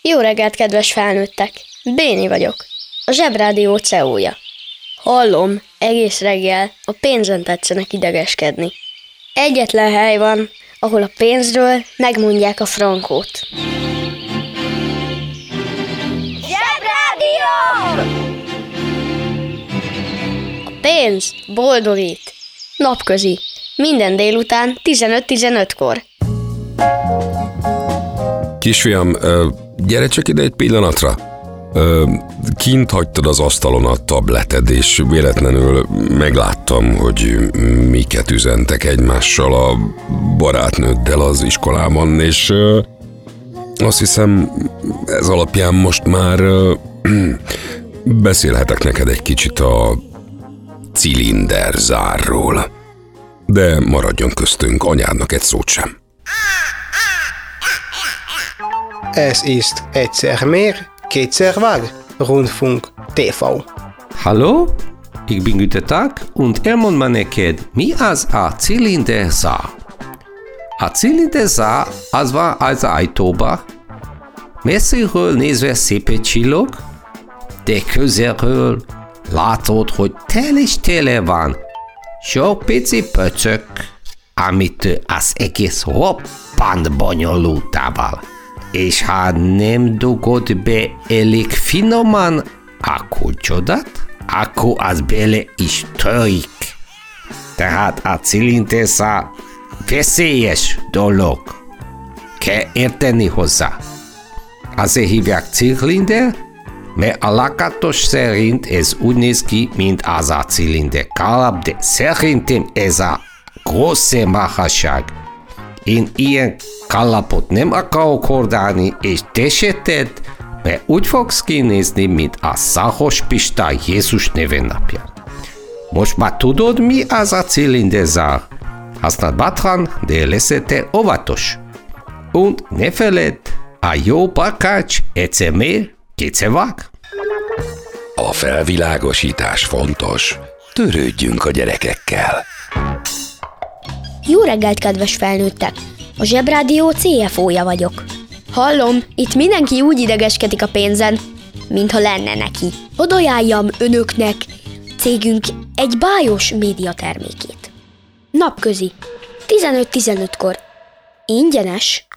Jó reggelt, kedves felnőttek! Béni vagyok, a Zsebrádió CEO-ja. Hallom, egész reggel a pénzen tetszenek idegeskedni. Egyetlen hely van, ahol a pénzről megmondják a frankót. Zsebrádió! A pénz boldogít. Napközi. Minden délután 15:15-kor. Kisfiam, gyere csak ide egy pillanatra. Kint hagytad az asztalon a tableted, és véletlenül megláttam, hogy miket üzentek egymással a barátnőddel az iskolában, és azt hiszem, ez alapján most már beszélhetek neked egy kicsit a cilinderzárról. De maradjon köztünk, anyádnak egy szót sem. Ez ist egyszer meer, kétszer vár, Rundfunk TV. Hallo, ich bin Gütetag und elmond neked, mi az a cilinderzár. A cilinderzár az van az ajtóba, messziről nézve szép csillog, de közelről látod, hogy tele van sok pici pöcök, amit az egész roppant bonyolultával. És ha nem dugod be elég finoman a kulcsodat, akkor az bele is törik. Tehát a cilinderzár veszélyes dolog. Kell érteni hozzá. Azért hívják cilinder, mert a lakatos szerint ez úgy néz ki, mint az a cilinder kalap, de szerintem ez a grosse marhaság. Én ilyen kalapot nem akarok hordani, és te se tedd, mert úgy fogsz kinézni, mint a Szahos Pista Jézus névnapján. Most már tudod, mi az a cilinderzár. Használd bátran, de leszél óvatos. Und ne feledd, a jó barkács egyszer mér, kétszer vág. A felvilágosítás fontos. Törődjünk a gyerekekkel. Jó reggelt, kedves felnőttek! A Zsebrádió CFO-ja vagyok. Hallom, itt mindenki úgy idegeskedik a pénzen, mintha lenne neki. Hadd ajánljam önöknek cégünk egy bájos médiatermékét. Napközi, 15:15-kor. Ingyenes.